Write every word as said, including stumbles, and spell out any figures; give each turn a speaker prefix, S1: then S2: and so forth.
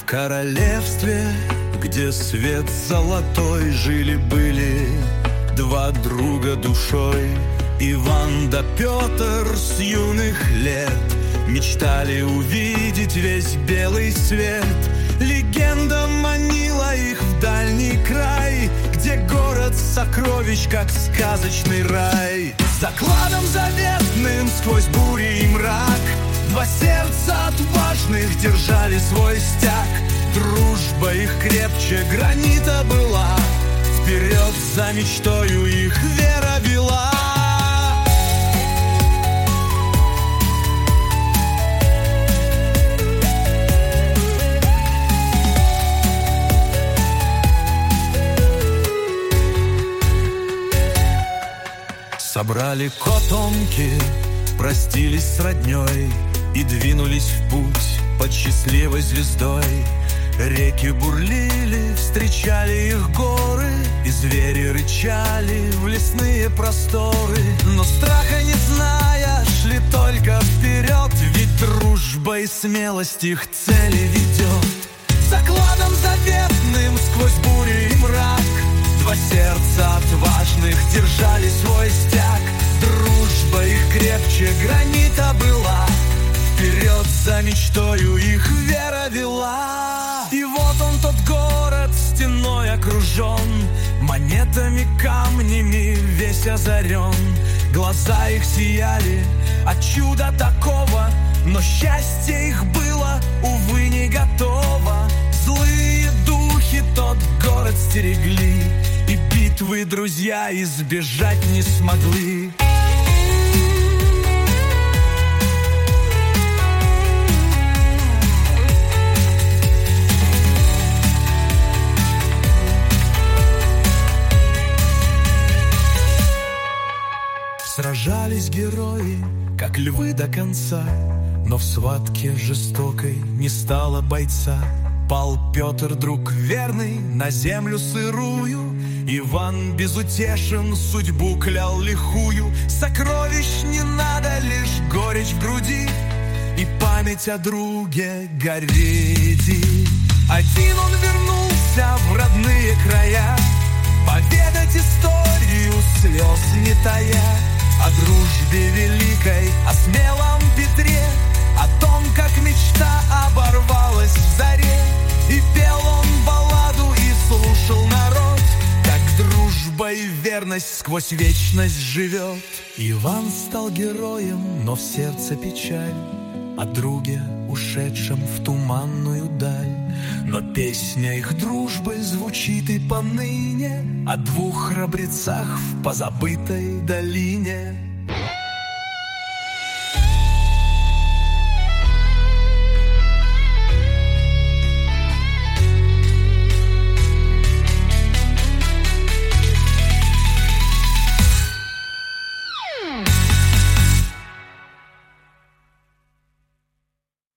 S1: королевстве, где свет золотой, жили-были два друга душой. Иван да Петр с юных лет мечтали увидеть весь белый свет. Легенда манила их в дальний край, где город сокровищ, как сказочный рай. Закладом заветным сквозь бури и мрак два сердца отважных держали свой стяг. Дружба их крепче гранита была, вперед за мечтою их вера вела. Собрали котомки, простились с родней и двинулись в путь под счастливой звездой. Реки бурлили, встречали их горы, и звери рычали в лесные просторы. Но страха не зная, шли только вперед, ведь дружба и смелость их цели ведет. Закладом заветным сквозь бури и мрак два сердца отважных держали свой стяг. Дружба их крепче гранита была, вперед за мечтою их вера вела. И вот он, тот город, стеной окружен, монетами, камнями весь озарен. Глаза их сияли от чуда такого, но счастье их было, увы, не готово. Злые духи тот город стерегли, и битвы друзья избежать не смогли. Сражались герои, как львы до конца, но в схватке жестокой не стало бойца. Пал Петр, друг верный, на землю сырую. Иван безутешен, судьбу клял лихую. Сокровищ не надо, лишь горечь в груди и память о друге горит. Один он вернулся в родные края, поведать историю слез не тая. О дружбе великой, о смелом Петре, о том, как мечта оборвалась в заре. И пел он балладу, и слушал народ, как дружба и верность сквозь вечность живет. Иван стал героем, но в сердце печаль о друге, ушедшем в туманную даль. Но песня их дружбы звучит и поныне о двух храбрецах в позабытой долине.